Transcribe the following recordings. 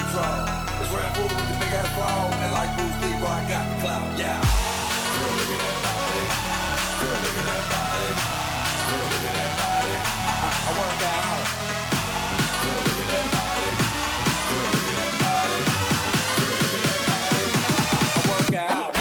control. It's Red Bull with the big ass ball, and like Bruce Lee, boy, I got the clout. Yeah. Girl, look at that body. Girl, look at that body. Girl, look at that body. I work out. Girl, look at that body. Girl, look at that body. Girl, look at that body. I work out.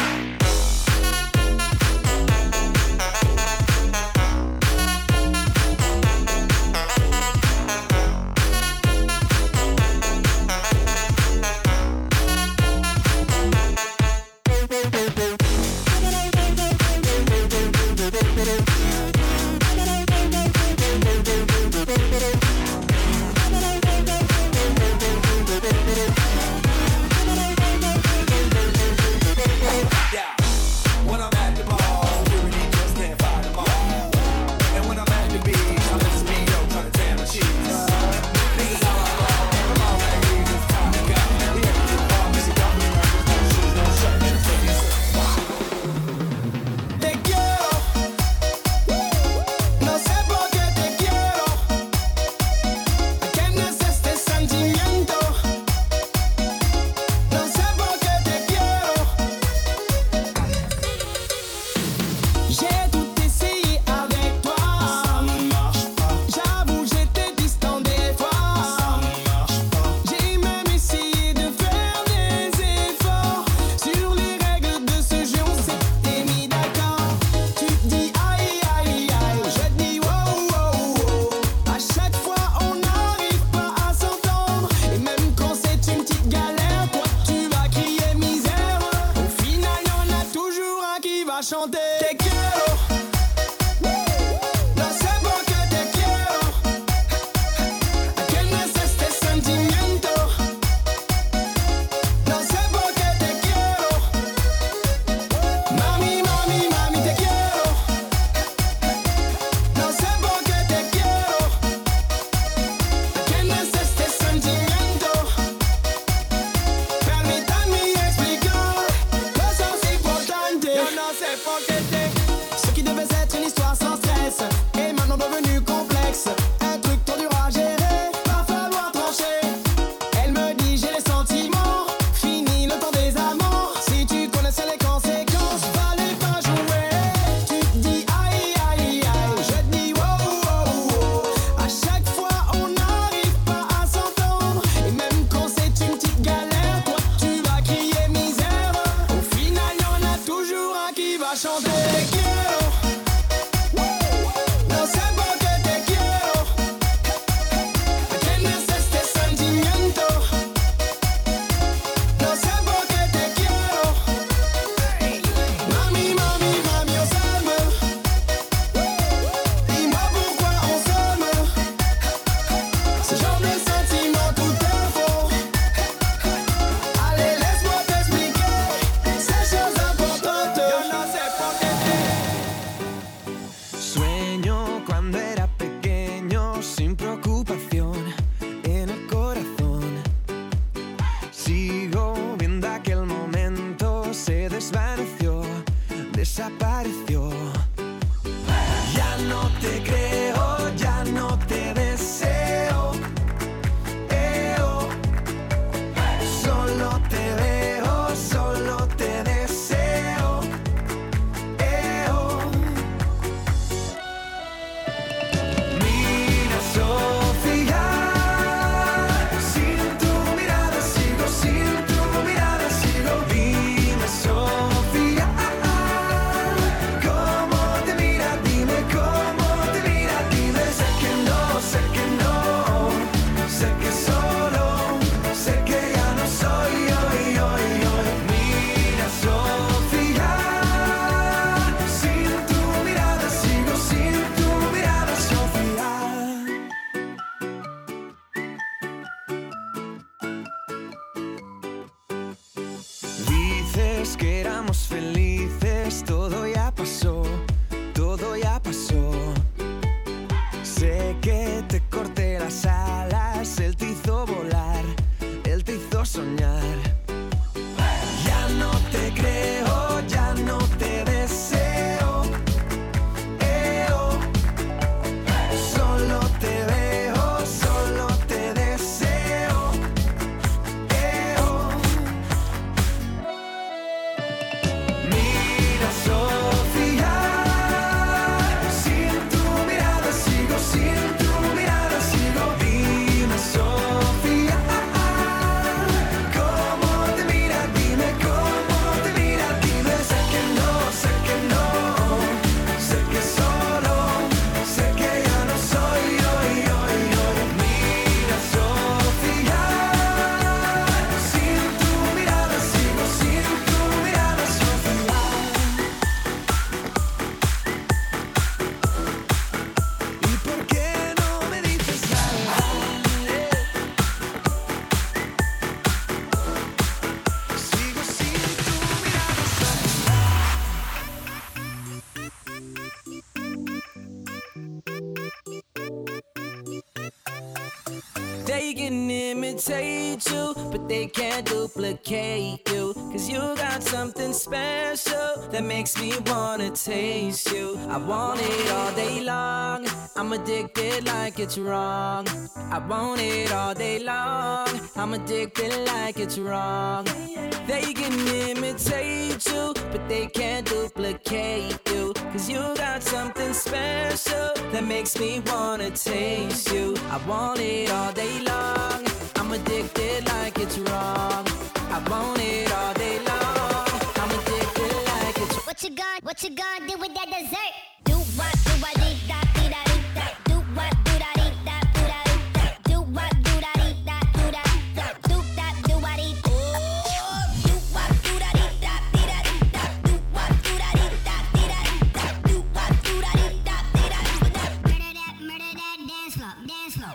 They can imitate you, but they can't duplicate you. Cause you got something special that makes me wanna taste you. I want it all day long, I'm addicted like it's wrong. I want it all day long, I'm addicted like it's wrong. They can imitate you, but they can't duplicate you. Cause you got something special that makes me wanna taste you. I want it all day long, I'm addicted like it's wrong. I want it all day long, I'm addicted like it's wrong. What you gonna do with that dessert? Do what, dee da, dee da, dee da. Do what, do da, dee da, do da, dee da. Do what, do da, dee da, do da, dee da. Do that, do what, dee da. Do what, do da, dee da, dee da, dee da. Do what, do da, dee da, dee da, dee da. Do what, do da, dee da, dee da, dee da. Murder that, dance floor, dance floor.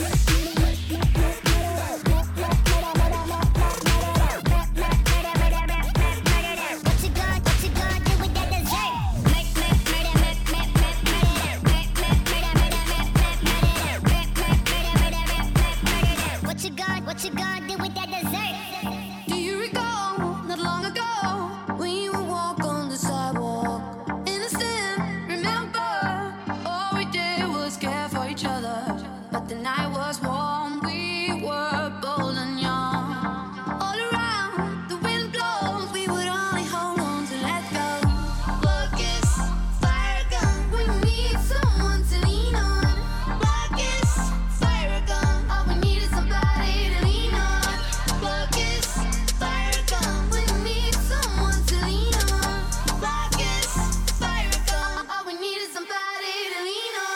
What you gonna do with that dessert? Do you recall, not long ago, we would walk on the sidewalk? Innocent, remember, all we did was care for each other. But the night was warm, we were bold and young. All around, the wind blows, we would only hold on to let go. Focus, fire gun, we need someone to lean on. Focus, fire gun, all we need is somebody to lean on. Focus, fire gun, we need someone to lean on. Focus, fire gun, all we need is somebody to lean on.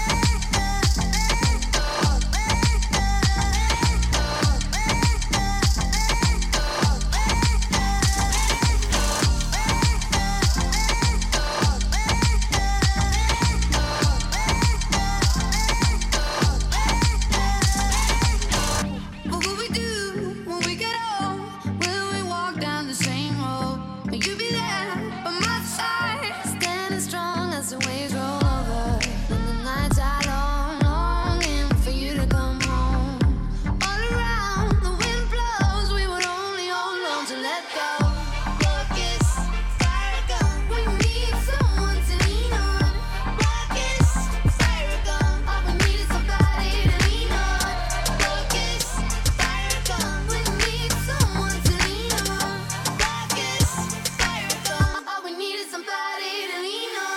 What will we do when we get old? Will we walk down the same road? Will you be there by my side, standing strong as the waves roll over? And the nights are long, longing for you to come home. All around, the wind blows, we would only hold on to let go. Focus, fire gun, we need someone to lean on. Focus, fire gun, all we need is somebody to lean on. Focus, fire gun, we need someone to lean on. Focus, fire gun, all we need is somebody to lean on.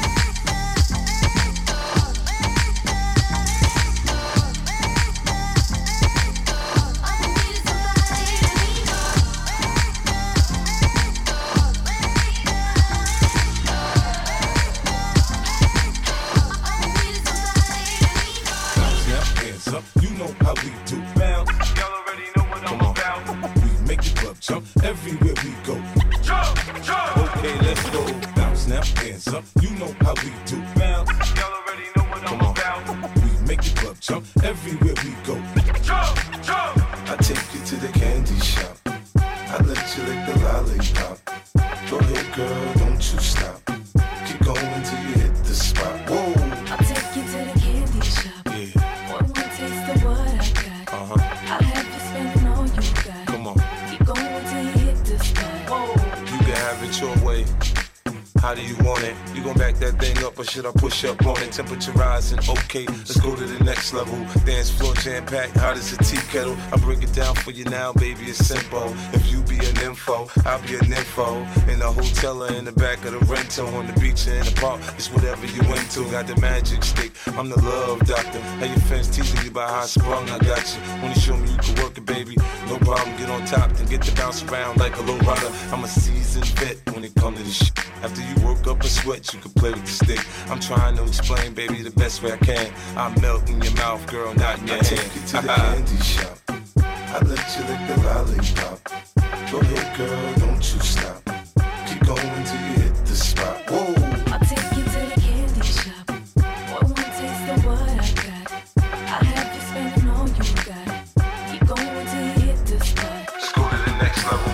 Snap, hands up, you know how we do. Bounce, Y'all already know what I'm about. we make the club jump everywhere we go. Jump, jump. Okay, let's go. Bounce, snap, hands up, you know how we do. Bounce, Y'all already know what I'm about. we make the club jump everywhere we go. Jump, jump. I take you to the candy shop. I let you lick the lollipop. Go ahead, girl, don't you stop. Keep going till you hit the spot. Whoa, I'll take you to the candy shop. yeah, One more taste of what I got. I'll have you spending all you got. come on. Keep going till you hit the spot. You can have it your way. How do you want it? You gon' back that thing up or should I push up on it? Temperature rising, okay, let's go to the next level. Dance floor jam packed, hot as a tea kettle. I break it down for you now, baby, it's simple. If you be an info, I'll be an info. In the hotel or in the back of the rental, on the beach or in the park, it's whatever you into. Got the magic stick, I'm the love doctor. How your fans teasing you about how I sprung, I got you. When you show me you can work it, baby, no problem. Get on top, then get to bounce around like a low rider. I'm a seasoned vet when it comes to this shit. After you work up a sweat, you can play with the stick. I'm trying to explain, baby, the best way I can. I melt in your mouth, girl, not in your hand. I take you to the candy shop. I let you lick the lollipop. Go ahead, girl, don't you stop. Keep going till you hit the spot. Whoa, I'll take you to the candy shop. One more taste of what I got. I'll have you spending all you got. Keep going till you hit the spot. let's go to the next level.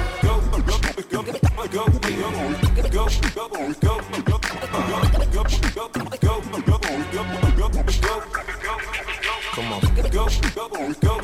Come on.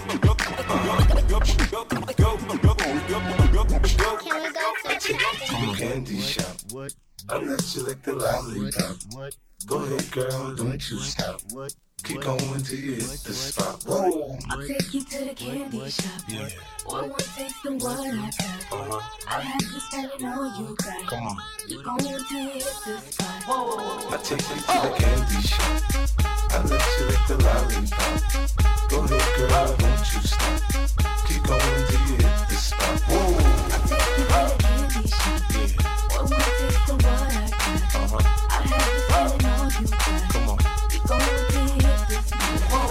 I'll let you lick the lollipop. Go ahead, girl, don't you stop. Keep going till you hit the spot. Whoa. I'll take you to the candy shop. Yeah. One taste of what I got. I'll have you spending all you got. Come on. Keep going till you hit the spot. I take you to the candy shop. I let you lick the lollipop. Go ahead, girl, don't you stop. Keep going till you hit the spot. Whoa. I'll take you to the candy shop. Yeah. One taste of what I got. I'll have you spending all you got. Come on. Keep going till you hit the spot.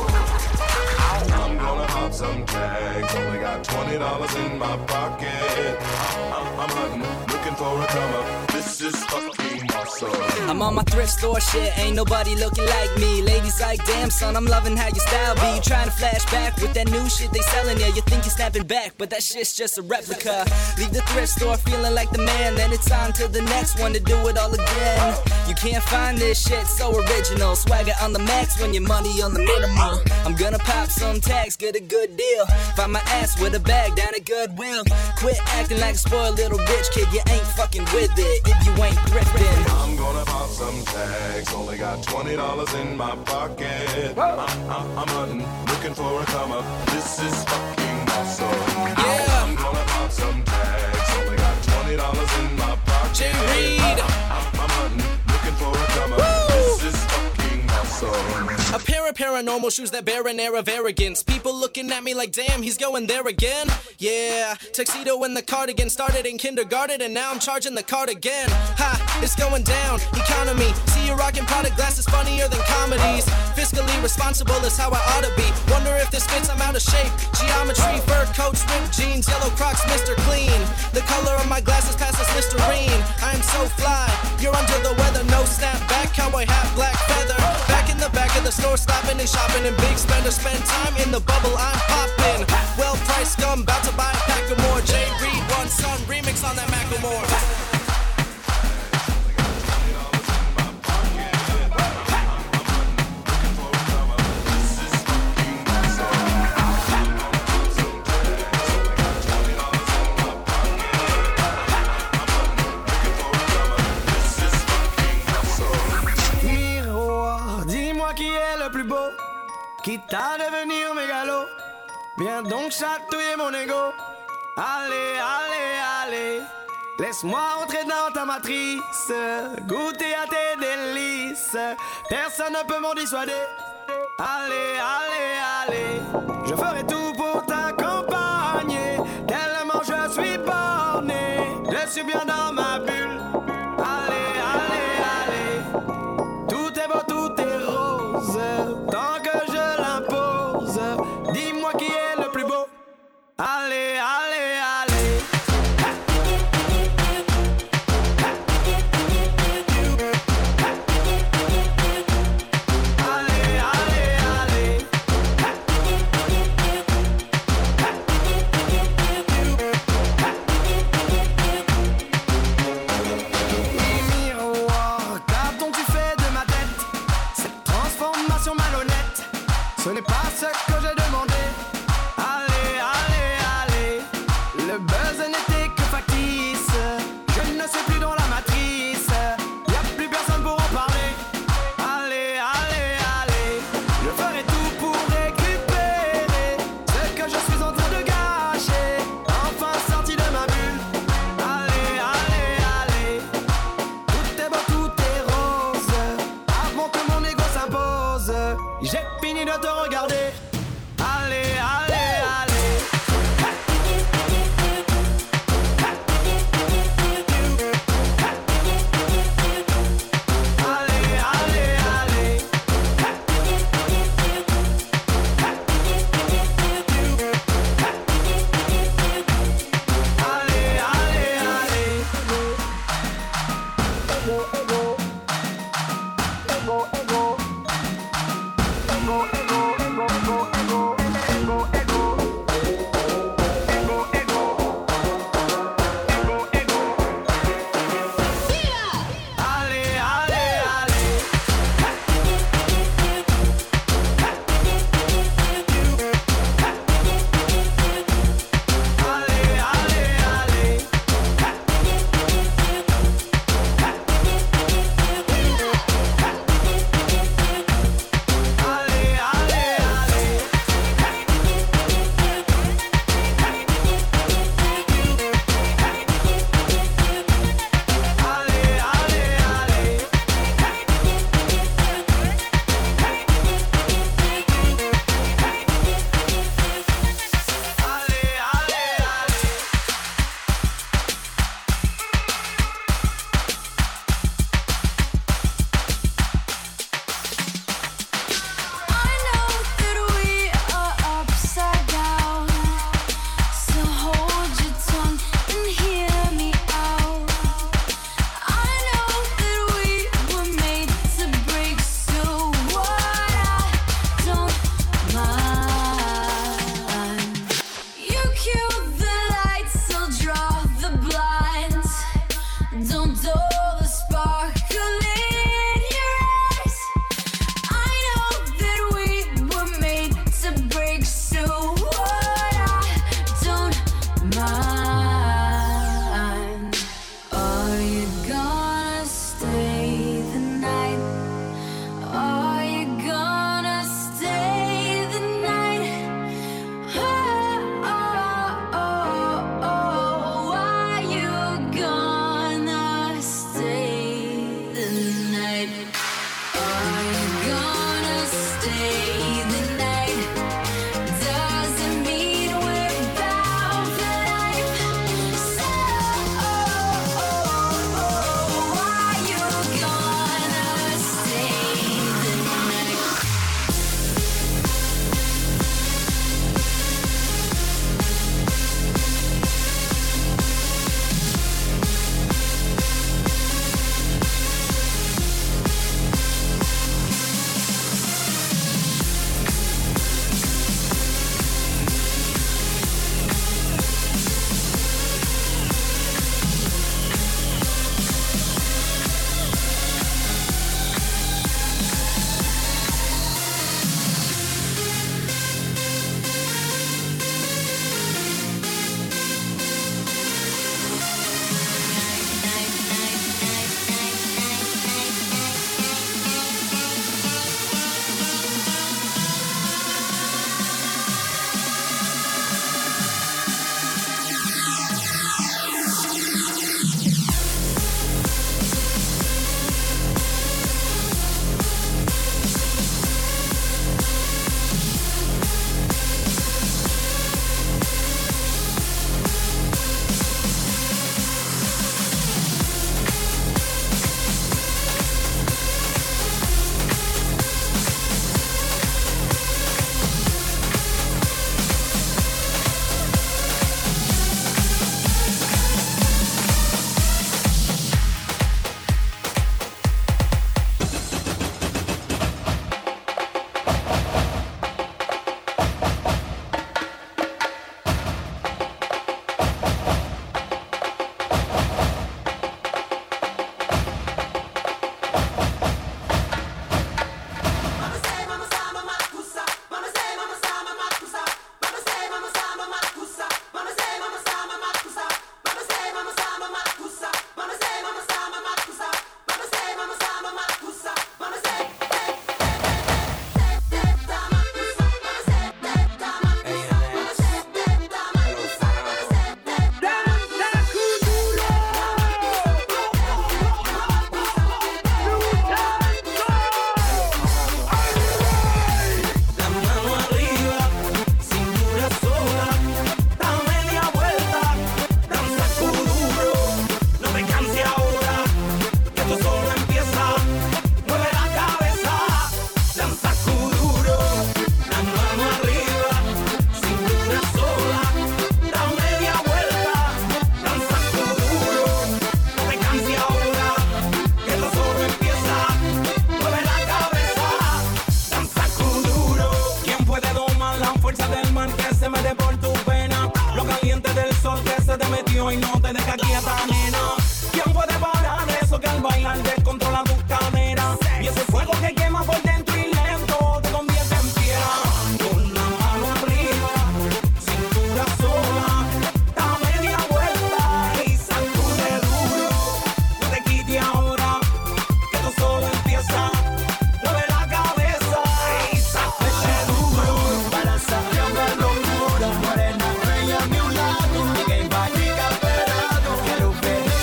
I'm gonna pop some tags. Only got $20 in my pocket. I'm hunting, looking for a come up. This is fucking awesome. I'm on my thrift store shit, ain't nobody looking like me. Ladies like, damn son, I'm loving how your style be. You trying to flash back with that new shit they selling ya. You think you're snapping back, but that shit's just a replica. Leave the thrift store feeling like the man, then it's on to the next one to do it all again. You can't find this shit so original. Swagger on the max when your money on the minimum. I'm gonna pop some tags, get a good deal. Find my ass with a bag down at Goodwill. Quit acting like a spoiled little rich kid, you ain't fucking with it if you ain't thrifting. I'm gonna pop some tags. Only got $20 in my pocket. I'm hunting, looking for a come up. This is fucking awesome. Yeah. I'm gonna pop some tags. Only got $20 in my pocket. Jay Reed. I'm hunting, looking for a come up. This is fucking awesome. A pair of paranormal shoes that bear an air of arrogance. People looking at me like, damn, he's going there again. Yeah, tuxedo and the cardigan. Started in kindergarten and now I'm charging the card again. Ha, it's going down, economy. See you rocking product glasses funnier than comedies. Fiscally responsible is how I ought to be. Wonder if this fits, I'm out of shape. Geometry, fur coats, ripped jeans, yellow Crocs, Mr. Clean. The color of my glasses passes Listerine. I'm so fly, you're under the weather. No snapback, cowboy hat, black feather. Back in the back of the store, stopping and shopping and big spender. Spend time in the bubble, I'm popping. Well-priced scum, about to buy a pack of more. Jay Reed, One Son, remix on that Macklemore. Quitte à devenir mégalo, viens donc chatouiller mon ego. Allez, allez, allez, laisse-moi entrer dans ta matrice, goûter à tes délices, personne ne peut m'en dissuader. Allez, allez, allez, je ferai tout pour t'accompagner, tellement je suis borné, je suis bien dans ma bulle. Allez, allez, allez, tout est beau, tout est rose, tant que je l'impose, dis-moi qui est le plus beau. Allez, allez, allez. Ce n'est pas ce que j'ai demandé. Allez, allez, allez. Le buzz n'était que factice. Je ne suis plus dans la matrice. Y'a plus personne pour en parler. Allez, allez, allez. Je ferai tout pour récupérer ce que je suis en train de gâcher. Enfin sorti de ma bulle. Allez, allez, allez. Tout est beau, tout est rose. Avant que mon ego s'impose, j'ai fini de te regarder. Allez, allez, allez. Allez, allez, allez. Allez, allez, allez. Ego, ego. Ego, ego. Ego, ego, ego, ego, ego, ego, ego. Ego, ego. Ego, ego. Allez, allez, allez. Allez, allez, allez. y no te deja quieta, nena. ¿Quién puede parar eso que al bailar descontrola tus caderas? Y ese fuego que quema por dentro y lento te convierte en piedra. Con la mano arriba, cintura sola, da media vuelta y sacude duro. No te quites ahora, que esto solo empieza. Mueve la cabeza y sacude duro. Balanzate una locura, morena, reina a mi lado. Que va a llegar esperado, quiero ver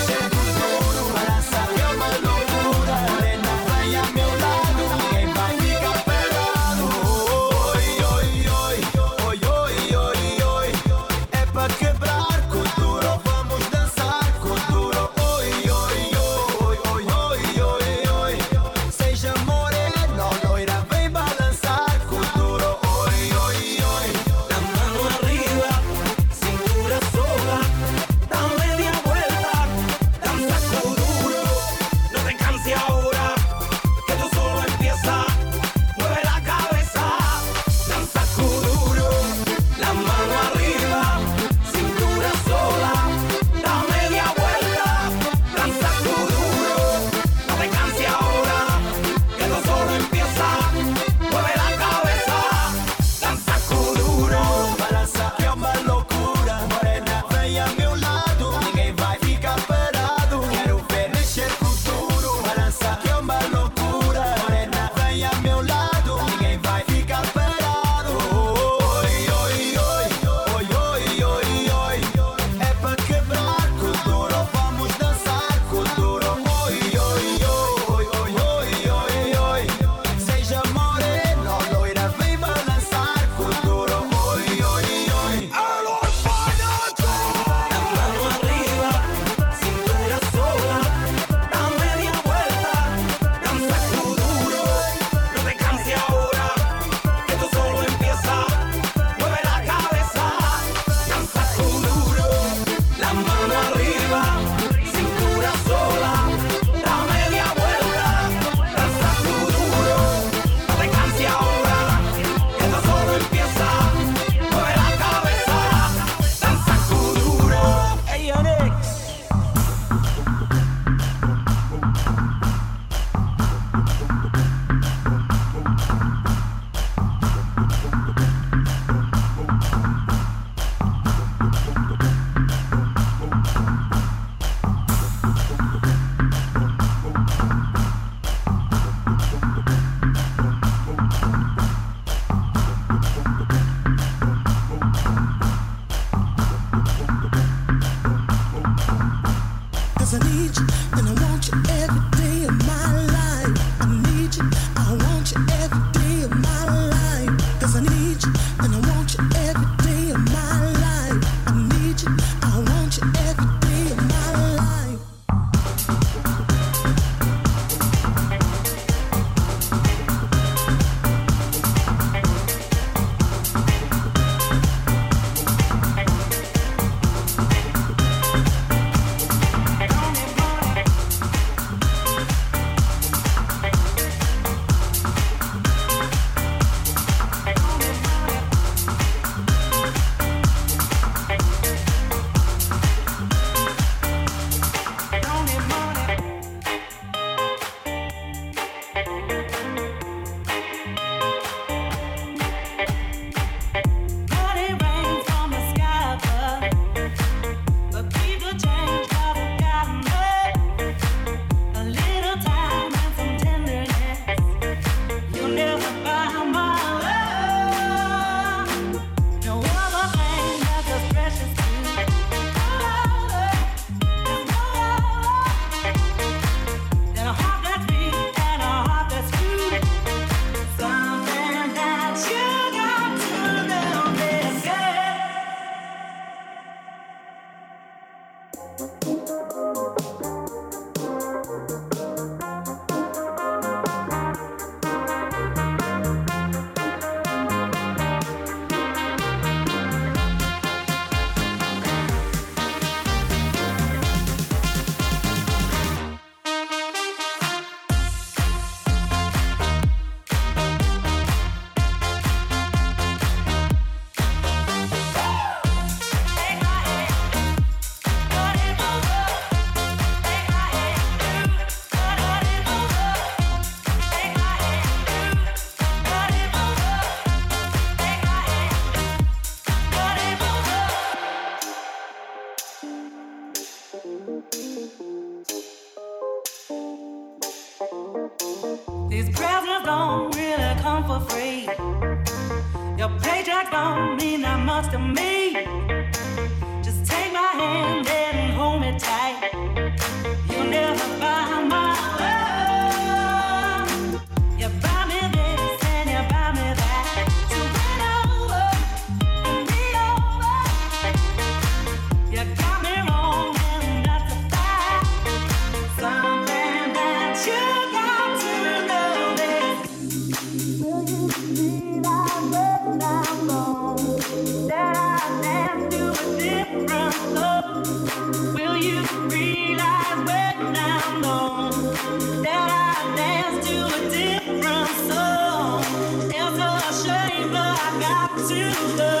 These presents don't really come for free. Your paycheck don't mean that much to me. Just take my hand and hold me tight. You'll never buy my love. You buy me this and you buy me that. So win over and be over. You got me wrong and that's a fact. Something that you got to know is, will you realize when I'm gone that I dance to a different love? Will you realize when I'm gone that I dance to a different song? It's a shame, but I got to love.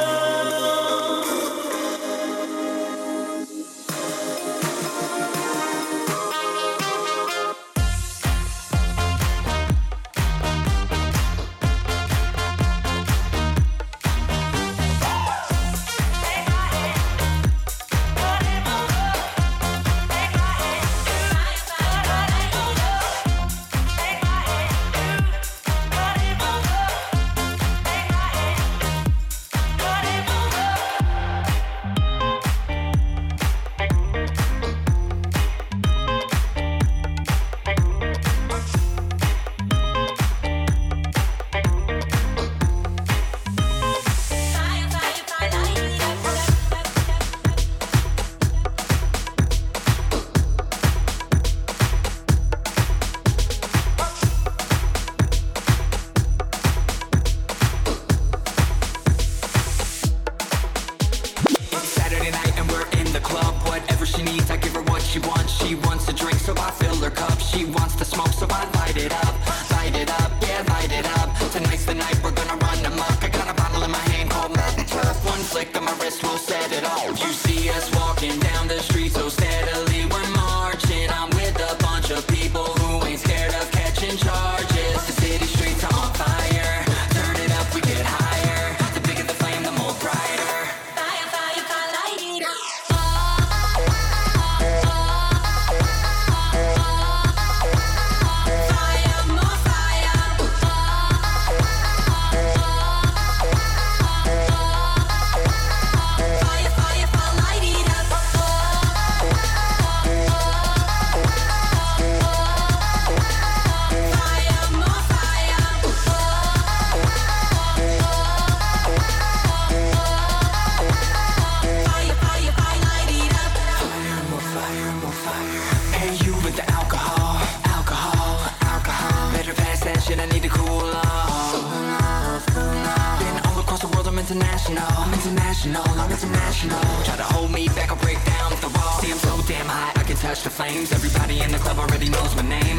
I'm international. Try to hold me back, I'll break down the wall. See, I'm so damn high, I can touch the flames. Everybody in the club already knows my name.